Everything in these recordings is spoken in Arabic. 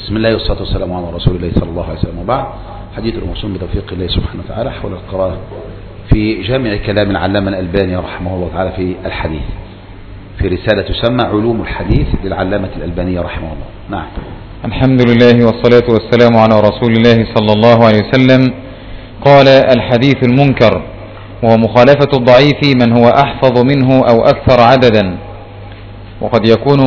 بسم الله والصلاة والسلام على رسول الله صلى الله عليه وسلم، وبعد. حديث الموصول بتوفيق الله سبحانه وتعالى حول القراءة في جامع كلام العلامة الألباني رحمه الله تعالى في الحديث، في رسالة تسمى علوم الحديث للعلامة الألباني رحمه الله. نعم. الحمد لله والصلاة والسلام على رسول الله صلى الله عليه وسلم. قال: الحديث المنكر وهو مخالفة الضعيف من هو أحفظ منه أو أكثر عددا، وقد يكون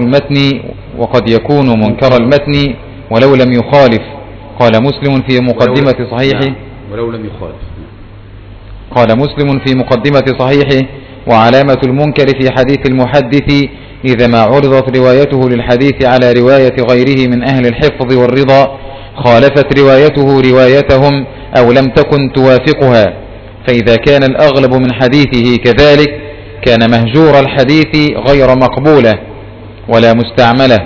منكر المتن ولو لم يخالف. قال مسلم في مقدمة صحيحه ولو لم يخالف. قال مسلم في مقدمة صحيحه: وعلامة المنكر في حديث المحدث إذا ما عرضت روايته للحديث على رواية غيره من أهل الحفظ والرضا خالفت روايته روايتهم أو لم تكن توافقها، فإذا كان الأغلب من حديثه كذلك كان مهجور الحديث غير مقبولة ولا مستعملة.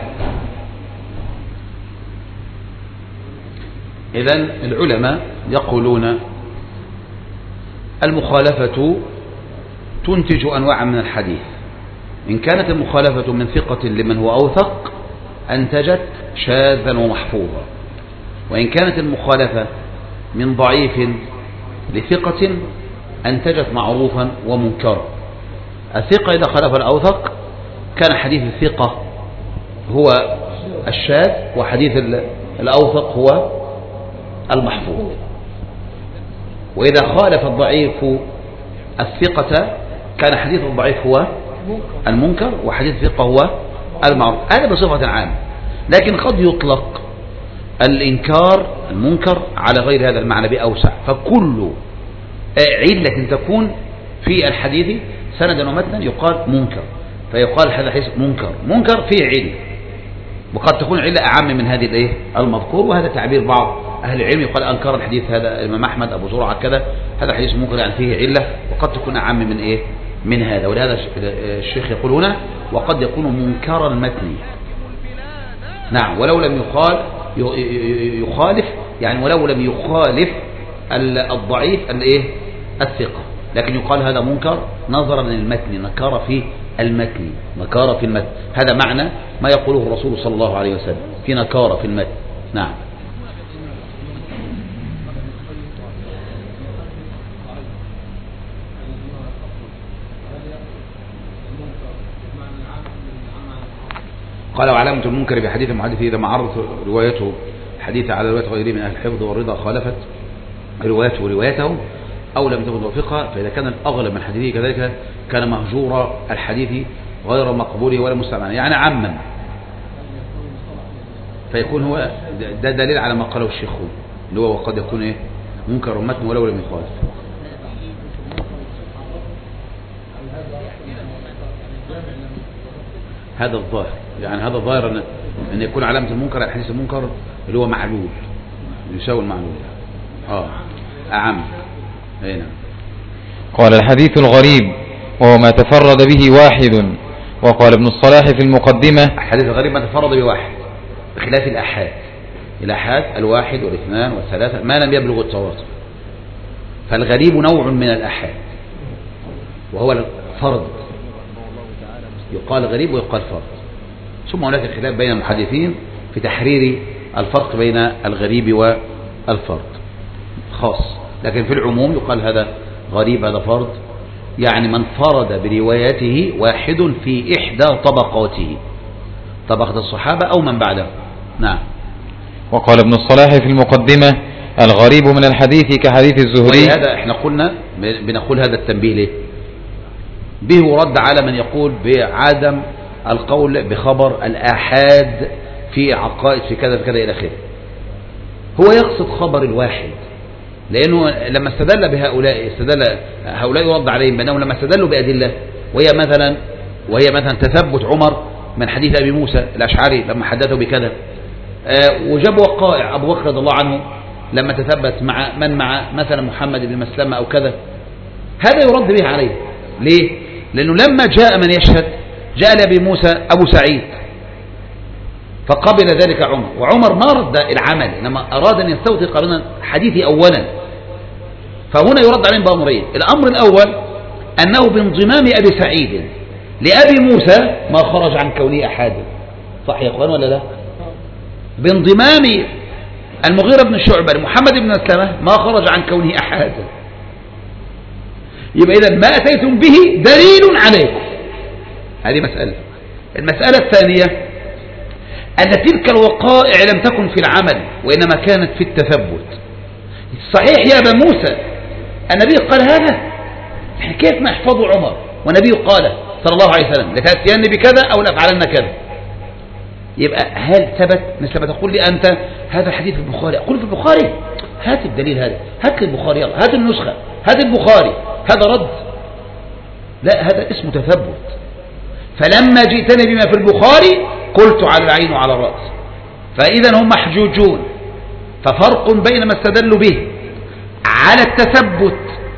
إذن العلماء يقولون المخالفة تنتج أنواعا من الحديث. إن كانت المخالفة من ثقة لمن هو أوثق أنتجت شاذا ومحفوظا، وإن كانت المخالفة من ضعيف لثقة أنتجت معروفا ومنكرا. الثقة إذا خالف الأوثق كان حديث الثقة هو الشاذ، وحديث الأوثق هو المحفوظ. وإذا خالف الضعيف الثقة كان حديث الضعيف هو المنكر، وحديث الثقة هو المعروف. هذا بصفة عامة، لكن قد يطلق الإنكار المنكر على غير هذا المعنى بأوسع. فكل علة تكون في الحديث سندا ومتنا يقال منكر، فيقال هذا حديث منكر فيه علة، وقد تكون علة أعم من هذه المذكور. وهذا تعبير بعض أهل العلم، يقال أنكر الحديث هذا الإمام أحمد أبو زرعة كذا، هذا حديث منكر يعني فيه علة، وقد تكون أعم من هذا. ولهذا الشيخ يقول هنا: وقد يكون منكر المتن. نعم. ولو لم يخالف يعني ولو لم يخالف الضعيف الثقة، لكن يقال هذا منكر نظرا للمتن، نكار في المتن. هذا معنى ما يقوله الرسول صلى الله عليه وسلم، في نكارة في المتن. نعم. قال: وعلامة المنكر بحديث المحدث إذا ما عرضت روايته الحديث على رواية غيره من أهل الحفظ والرضا خالفت روايته وروايته أو لم تكن توافقها، فإذا كان الأغلب من حديثه كذلك كان مهجور الحديث غير مقبول ولا مستعمل، يعني عما. فيكون هو ده دليل على ما قاله الشيخ، اللي هو وقد يكون منكر المتن ولو لم يخالف. هذا الظاهر، يعني هذا الظاهر أن يكون علامة المنكر على الحديث المنكر اللي هو معلول، يساوي المعلول. أعم. هنا قال: الحديث الغريب وهو ما تفرد به واحد. وقال ابن الصلاح في المقدمة: الحديث الغريب ما تفرد بواحد، بخلاف الأحاد الواحد والاثنان والثلاثة ما لم يبلغ التواتر. فالغريب نوع من الأحاد وهو الفرد، يقال غريب ويقال فرد. ثم هناك خلاف بين المحدثين في تحرير الفرق بين الغريب والفرد خاص، لكن في العموم يقال هذا غريب هذا فرد، يعني من فرد بروايته واحد في إحدى طبقاته، طبقة الصحابة أو من بعده. نعم. وقال ابن الصلاح في المقدمة: الغريب من الحديث كحديث الزهري. هذا احنا قلنا بنقول هذا التنبيه ليه؟ به رد على من يقول بعدم القول بخبر الآحاد في عقائد في كذا في كذا إلى آخره. هو يقصد خبر الواحد، لأنه لما استدل بهؤلاء هؤلاء يرد عليهم بأنهم لما استدلوا بأدلة وهي مثلا تثبت عمر من حديث أبي موسى الأشعري لما حدثه بكذا، وجاب وقائع أبو بكر رضي الله عنه لما تثبت مع مثلا محمد بن مسلمة أو كذا، هذا يرد به عليه. ليه؟ لأنه لما جاء من يشهد جاء لأبي موسى أبو سعيد فقبل ذلك عمر، وعمر ما رد العمل إنما أراد أن يستوثق لنا حديثي أولا. فهنا يرد عليهم بأمرين: الأمر الأول أنه بانضمام أبي سعيد لأبي موسى ما خرج عن كونه أحد. صح يا أخوان ولا لا؟ بانضمام المغيرة بن شعبة لمحمد بن مسلمة ما خرج عن كونه أحادا. يبقى إذا ما أتيتم به دليل عليكم. هذه مسألة. المسألة الثانية أن تلك الوقائع لم تكن في العمل وإنما كانت في التثبت. صحيح يا أبا موسى النبي قال هذا، يعني كيف ما يحفظه عمر والنبي قال صلى الله عليه وسلم لتأتيني بكذا أو لأفعلن كذا. يبقى هل ثبت؟ مثل ما تقول لي أنت هذا الحديث في البخاري، أقول في البخاري هات الدليل هذا، هات البخاري يلا، هات النسخة، هات البخاري، هذا رد. لا، هذا اسمه تثبت. فلما جئتني بما في البخاري قلت على العين وعلى الرأس. فإذا هم محجوجون. ففرق بين ما استدلوا به على التثبت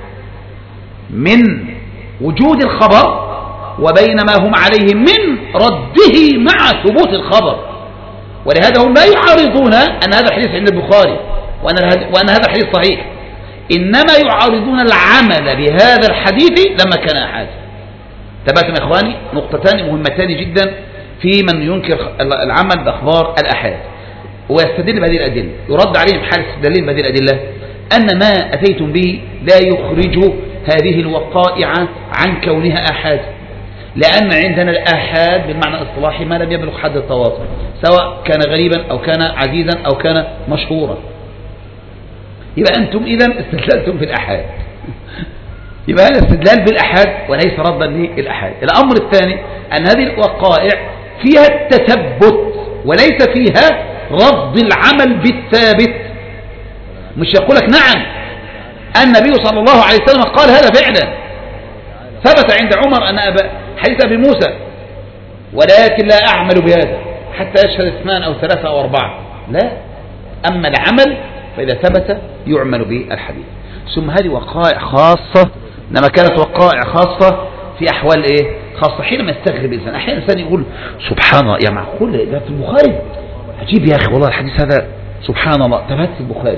من وجود الخبر وبين ما هم عليه من رده مع ثبوت الخبر. ولهذا هم لا يعارضون أن هذا الحديث عند البخاري وأن هذا الحديث صحيح، إنما يعارضون العمل بهذا الحديث لما كان أحد. تبعتم يا إخواني نقطتان مهمتان جدا في من ينكر العمل بأخبار الأحاد ويستدل بهذه الأدلة. يرد عليهم حال استدلال بهذه الأدلة أن ما أتيتم به لا يخرج هذه الوقائع عن كونها أحاد، لأن عندنا الآحاد بالمعنى الاصطلاحي ما لم يبلغ حد التواصل، سواء كان غريبا أو كان عزيزا أو كان مشهورا. يبقى أنتم إذن استدللتم في الأحاد. يبقى هذا استدلال بالأحاد وليس ردا للأحاد. الأمر الثاني أن هذه الوقائع فيها التثبت وليس فيها رد العمل بالثابت. مش يقولك نعم النبي صلى الله عليه وسلم قال هذا فعلا ثبت عند عمر أن حديث أبي موسى، ولكن لا أعمل بهذا حتى يشهد 2 أو 3 أو 4. لا، أما العمل فإذا ثبت يعمل به الحديث. ثم هذه وقائع خاصة، لما كانت وقائع خاصة في أحوال إيه خاصة. حينما يستغرب الإنسان أحيانا الإنسان يقول سبحان الله، يا معقول ده في البخاري؟ عجيب يا أخي والله الحديث هذا سبحان الله ثبت في البخاري.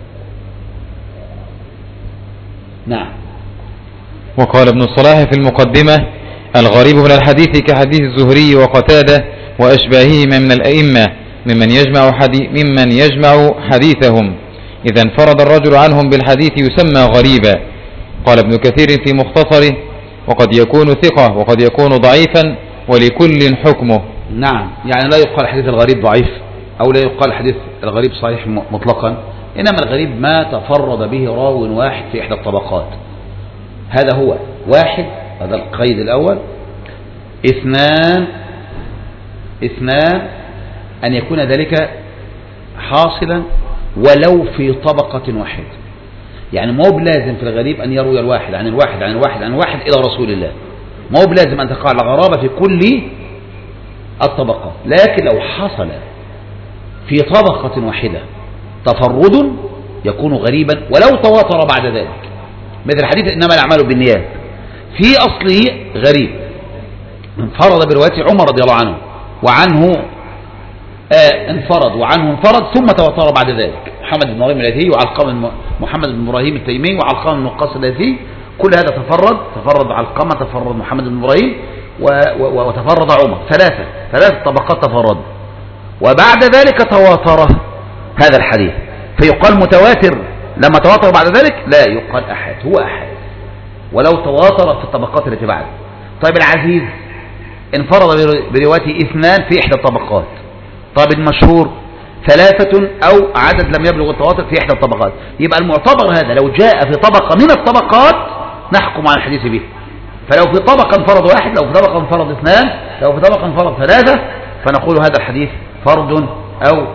نعم. وقال ابن الصلاح في المقدمة: الغريب من الحديث كحديث الزهري وقتادة وأشباههما من الأئمة ممن يجمع حديثهم، إذا انفرد الرجل عنهم بالحديث يسمى غريبا. قال ابن كثير في مختصره: وقد يكون ثقة وقد يكون ضعيفا ولكل حكمه. نعم، يعني لا يقال حديث الغريب ضعيف أو لا يقال حديث الغريب صحيح مطلقا، إنما الغريب ما تفرد به راو واحد في إحدى الطبقات. هذا هو واحد، هذا القيد الأول. اثنان أن يكون ذلك حاصلا ولو في طبقة واحدة. يعني ما هو بلازم في الغريب أن يروي الواحد عن الواحد عن الواحد عن الواحد إلى رسول الله، ما هو بلازم أن تقع الغرابة في كل الطبقات، لكن لو حصل في طبقة واحدة تفرد يكون غريبا ولو تواتر بعد ذلك، مثل حديث إنما الأعمال بالنيات في أصله غريب، انفرد برواية عمر رضي الله عنه وعنه انفرد وعنه انفرد ثم تواتر بعد ذلك محمد بن إبراهيم الليثي وعلقمة محمد بن إبراهيم التيمي وعلقمة بن وقاص الليثي، كل هذا تفرد علقمة، تفرد محمد بن إبراهيم وتفرد عمر، ثلاث طبقات تفرد، وبعد ذلك تواتر هذا الحديث فيقال متواتر. لما تواتر بعد ذلك لا يقال أحد، هو أحد ولو تواتر في الطبقات التي بعد. طيب العزيز انفرد بروايته 2 في إحدى الطبقات. طيب المشهور 3 أو عدد لم يبلغ التواتر في إحدى الطبقات. يبقى المعتبر هذا لو جاء في طبقة من الطبقات نحكم على الحديث به. فلو في طبقة انفرد 1، لو في طبقة انفرد 2، لو في طبقة انفرد 3، فنقول هذا الحديث فرد أو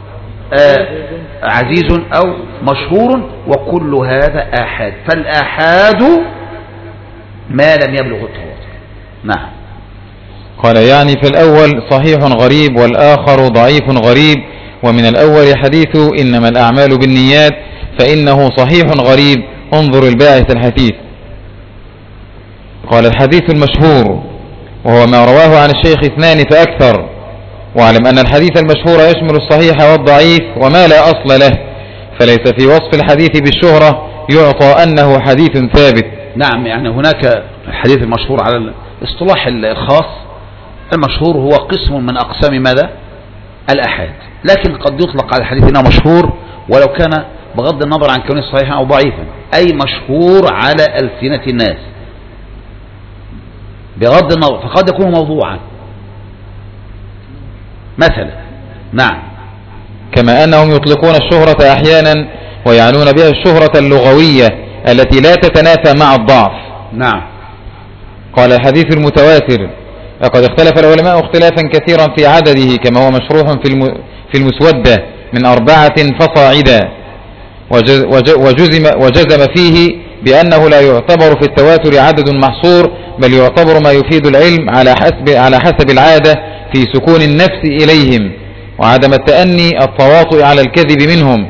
عزيز أو مشهور، وكل هذا آحاد. فالآحاد ما لم يبلغ التواتر. نعم. قال يعني في الأول صحيح غريب والآخر ضعيف غريب، ومن الأول حديث إنما الأعمال بالنيات فإنه صحيح غريب، انظر الباعث الحديث. قال الحديث المشهور وهو ما رواه عن الشيخ 2 فأكثر، واعلم أن الحديث المشهور يشمل الصحيح والضعيف وما لا أصل له، فليس في وصف الحديث بالشهرة يعطى أنه حديث ثابت. نعم، يعني هناك الحديث المشهور على الاصطلاح الخاص، المشهور هو قسم من أقسام ماذا؟ الأحاد، لكن قد يطلق على الحديث انه مشهور ولو كان بغض النظر عن كونه صحيحا أو ضعيفا، أي مشهور على ألسنة الناس بغض النظر، فقد يكون موضوعا مثلا. نعم. كما أنهم يطلقون الشهرة أحيانا ويعنون بها الشهرة اللغوية التي لا تتنافى مع الضعف. نعم. قال الحديث المتواتر لقد اختلف العلماء اختلافا كثيرا في عدده كما هو مشروح في المسودة من 4 فصاعدا، وجزم فيه بأنه لا يعتبر في التواتر عدد محصور، بل يعتبر ما يفيد العلم على حسب العادة في سكون النفس إليهم، وعدم التأني التواطؤ على الكذب منهم،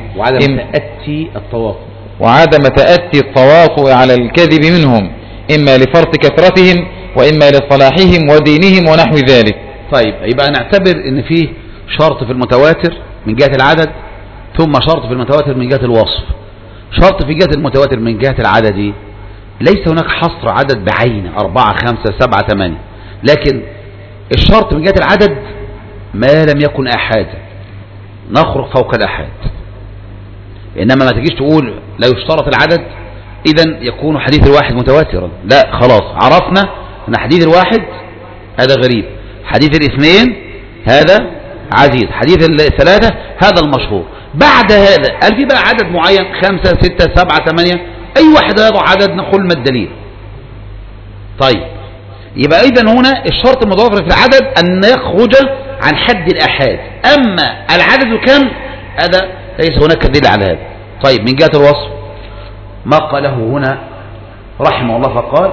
وعدم تأتي التواطؤ على الكذب منهم إما لفرط كثرتهم وإما لصلاحهم ودينهم ونحو ذلك. طيب، يبقى نعتبر ان فيه شرط في المتواتر من جهة العدد، ثم شرط في المتواتر من جهة الوصف. شرط في جهة المتواتر من جهة العدد، ليس هناك حصر عدد بعينه 4 5 7 8، لكن الشرط من جهة العدد ما لم يكن أحاد، نخرج فوق الأحاد. إنما ما تجيش تقول لا يشترط العدد إذن يكون حديث الواحد متواترا، لا، خلاص عرفنا أن حديث الواحد هذا غريب، حديث الاثنين هذا عزيز، حديث الثلاثة هذا المشهور. بعد هذا قال في بقى عدد معين 5 6 7 8، أي واحد يضع عدد نقول ما الدليل. طيب، يبقى إذن هنا الشرط المتوفر في العدد أن يخرج عن حد الأحاد، أما العدد كم هذا ليس هناك دليل على هذا. طيب، من جهة الوصف ما قاله هنا رحمه الله فقال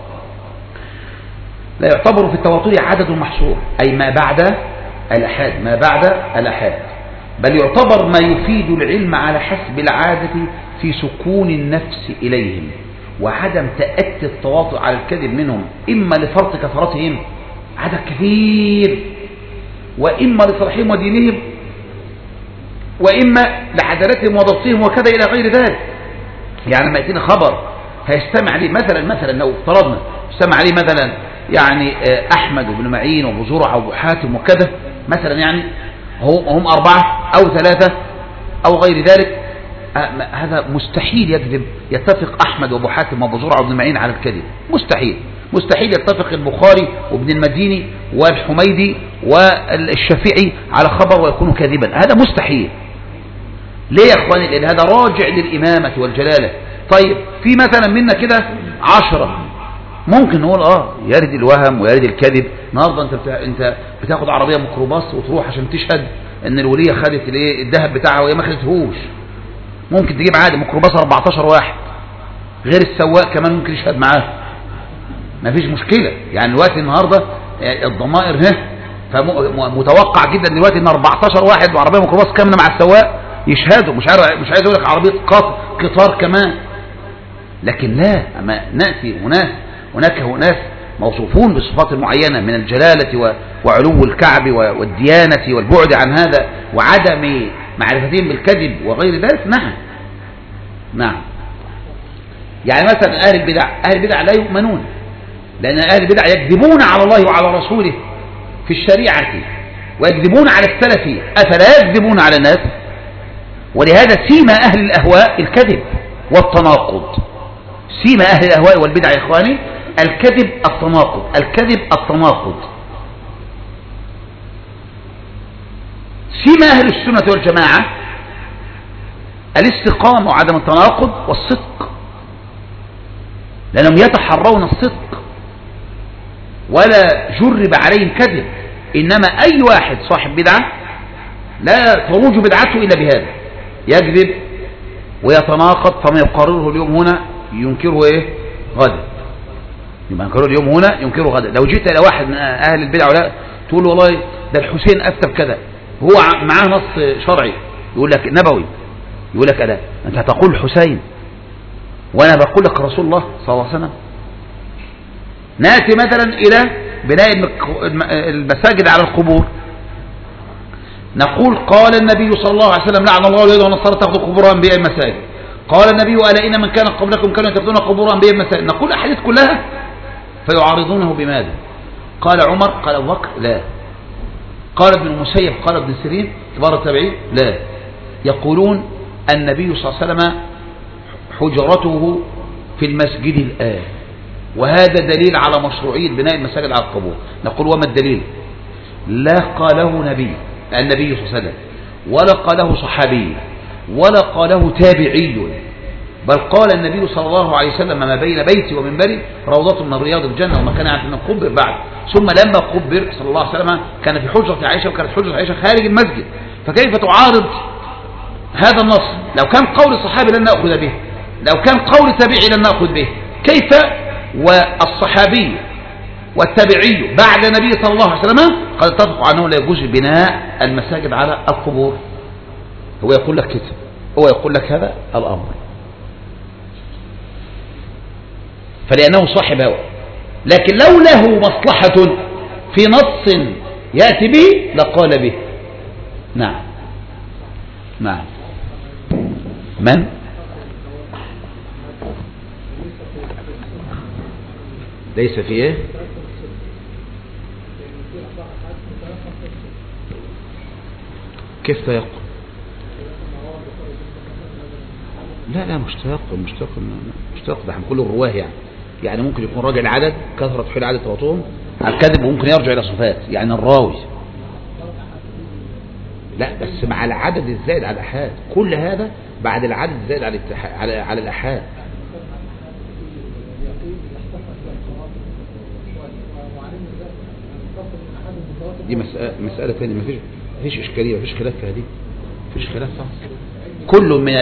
لا يعتبر في التواتر عدد محصور، أي ما بعد الأحاد، ما بعد الأحاد، بل يعتبر ما يفيد العلم على حسب العادة في سكون النفس إليهم، وعدم تأتي التواطؤ على الكذب منهم، إما لفرط كثرتهم عدد كثير، وإما لصلاحهم ودينهم، وإما لعدالتهم وضبطهم وكذا إلى غير ذلك. يعني ما يأتينا خبر هيستمع عليه مثلا لو افترضنا استمع عليه مثلا يعني أحمد بن معين وابو زرعة وابو حاتم وكذا مثلا، يعني هم 4 أو 3 أو غير ذلك، هذا مستحيل يكذب يتفق أحمد وابو حاتم وابو زرعة وابن معين على الكذب، مستحيل يتفق البخاري وابن المديني والحميدي والشافعي على خبر ويكون كاذبا، هذا مستحيل. ليه يا اخواني؟ لأن هذا راجع للإمامة والجلالة. طيب، في مثلا منا كده 10 ممكن نقول يرد الوهم ويرد الكذب. النهارده انت بتاخد عربيه ميكروباص وتروح عشان تشهد ان الوليه خدت الذهب بتاعها وهي ما خدتهوش، ممكن تجيب عادي ميكروباص 14 واحد غير السواق كمان ممكن يشهد معاه، ما فيش مشكله. يعني دلوقتي النهارده الضمائر فمتوقع جدا دلوقتي ان 14 واحد وعربيه ميكروباص كامله مع السواق يشهدوا، مش عايز اقول لك عربيه قطار كمان. لكن لا، اما ناتي هناك ناس موصوفون بصفات معينة من الجلالة وعلو الكعب والديانة والبعد عن هذا وعدم معرفتهم بالكذب وغير ذلك. نعم. يعني مثلا أهل البدع لا يؤمنون، لأن أهل البدع يكذبون على الله وعلى رسوله في الشريعة ويكذبون على السلف، أفلا يكذبون على الناس؟ ولهذا سيما أهل الأهواء الكذب والتناقض، سيما أهل الأهواء والبدع يا إخواني الكذب التناقض. سيما أهل السنة والجماعة الاستقامة وعدم التناقض والصدق، لأنهم يتحرون الصدق ولا جرب عليهم كذب. إنما أي واحد صاحب بدعة لا تروج بدعته إلا بهذا، يكذب ويتناقض، فما يقرره اليوم هنا ينكره غدا، يبقى ينكره اليوم هنا ينكره غدا. لو جيت إلى واحد من أهل البدع ولا تقول له والله ده الحسين أفتى بكذا، هو معاه نص شرعي يقول لك نبوي، يقول لك ألا أنت هتقول الحسين وأنا بقول لك رسول الله صلى الله عليه وسلم. نأتي مثلا إلى بناء المساجد على القبور، نقول قال النبي صلى الله عليه وسلم لعن الله اليهود والنصارى تأخذ قبور أنبياء المساجد، قال النبي ألا إن من كان قبلكم كانوا يتخذون قبور أنبياء المساجد. نقول الأحاديث كلها، فيعارضونه بماذا؟ قال عمر، قال أبو بكر، لا، قال ابن المسيب قال ابن سيرين كبار التابعين لا، يقولون النبي صلى الله عليه وسلم حجرته في المسجد الآن، وهذا دليل على مشروعية بناء المساجد على القبور. نقول وما الدليل؟ لا قاله النبي صلى الله عليه وسلم، ولا قاله صحابي، ولا قاله تابعي، بل قال النبي صلى الله عليه وسلم ما بين بيتي ومنبري روضة من رياض الجنة، وما كان عندنا قبر بعد. ثم لما قبر صلى الله عليه وسلم كان في حجرة عائشة، وكانت حجرة عائشة خارج المسجد، فكيف تعارض هذا النص؟ لو كان قول الصحابي لن نأخذ به، لو كان قول التابعي لن نأخذ به، كيف والصحابي والتابعي بعد النبي صلى الله عليه وسلم قد اتفقوا أنه لا يجوز بناء المساجد على القبور؟ هو يقول لك كده، هو يقول لك هذا الأمر، فلأنه صاحب هوى. لكن لو له مصلحة في نص يأتي به لقال به. نعم نعم. من؟ ليس في ايه؟ كيف تيقن؟ لا مش تيقن، مش تيقن، ده كل الرواه يعني ممكن يكون راجع العدد كثرة حول عدد تواترهم على الكذب، وممكن يرجع إلى صفات يعني الراوي، لا بس مع العدد الزائد على الأحاد، كل هذا بعد العدد الزائد على الأحاد. دي مسألة ثانية، مفيش إشكالية، مفيش خلاف في هذه، مفيش خلاف صح. كل من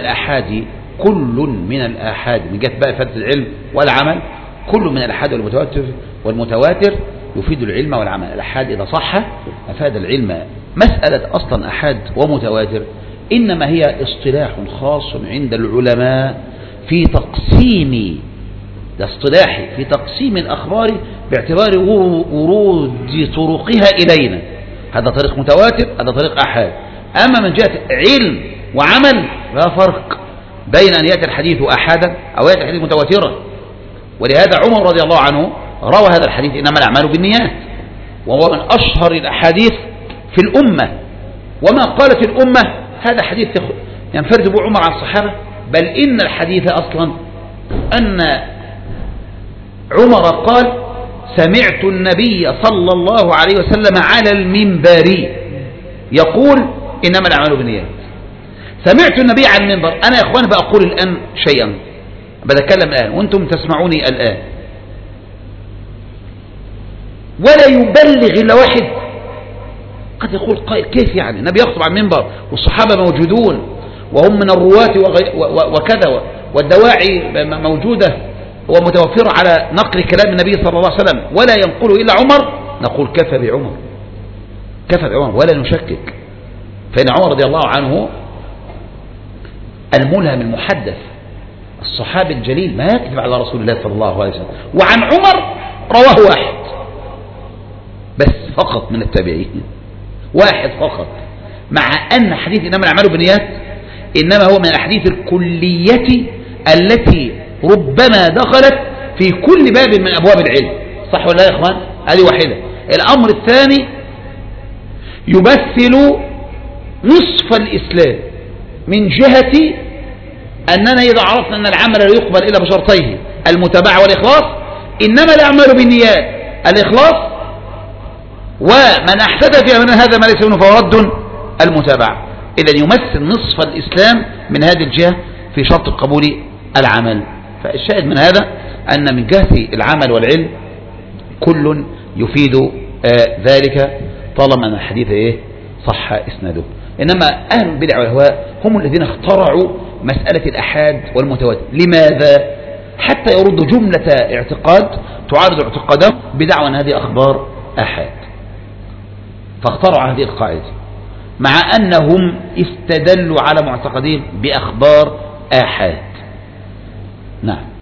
الآحاد من جهة بقى فائدة العلم والعمل، كل من الآحاد والمتواتر يفيد العلم والعمل. الآحاد إذا صح أفاد العلم. مسألة أصلا آحاد ومتواتر إنما هي اصطلاح خاص عند العلماء في تقسيم، ده اصطلاحي في تقسيم الأخبار باعتبار ورود طرقها إلينا. هذا طريق متواتر، هذا طريق آحاد. أما من جهة علم وعمل لا فرق بين أن يأتي الحديث آحادا أو يأتي الحديث متواترا. ولهذا عمر رضي الله عنه روى هذا الحديث إنما الأعمال بالنيات، وهو من أشهر الأحاديث في الأمة. وما قالت الأمة هذا حديث ينفرد به عمر عن الصحابة، بل إن الحديث أصلا أن عمر قال سمعت النبي صلى الله عليه وسلم على المنبر يقول إنما الأعمال بالنيات. سمعت النبي على المنبر. أنا يا إخوان بأقول الآن شيئا، بتكلم الآن وأنتم تسمعوني الآن، ولا يبلغ إلا واحد. قد يقول قائل كيف يعني النبي يخطب على المنبر والصحابة موجودون وهم من الرواة وكذا، والدواعي موجودة ومتوفرة على نقل كلام النبي صلى الله عليه وسلم، ولا ينقل إلا عمر؟ نقول كفى بعمر، كفى بعمر ولا نشكك. فإن عمر رضي الله عنه الملهم المحدث الصحابي الجليل ما يكذب على رسول الله صلى الله عليه وسلم. وعن عمر رواه واحد بس فقط من التابعين، واحد فقط، مع أن حديث إنما الأعمال بالنيات إنما هو من الأحاديث الكلية التي ربما دخلت في كل باب من أبواب العلم. صح ولا يا إخوان؟ هذه واحدة. الأمر الثاني يمثل نصف الإسلام من جهة أننا إذا عرفنا أن العمل لا يقبل إلا بشرطيه المتابعة والإخلاص. إنما الأعمال بالنيات الإخلاص، ومن أحدث فيها من هذا ما ليس منه فهو رد المتابعة. إذن يمثل نصف الإسلام من هذه الجهة في شرط قبول العمل. فالشاهد من هذا أن من جهة العمل والعلم كل يفيد ذلك طالما أن الحديث صح إسناده. إنما أهل البدع والأهواء هم الذين اخترعوا مسألة الأحاد والمتواتر. لماذا؟ حتى يردوا جملة اعتقاد تعارض اعتقادهم بدعوى أن هذه أخبار أحاد، فاخترعوا هذه القاعدة مع أنهم استدلوا على معتقدين بأخبار آحاد. نعم.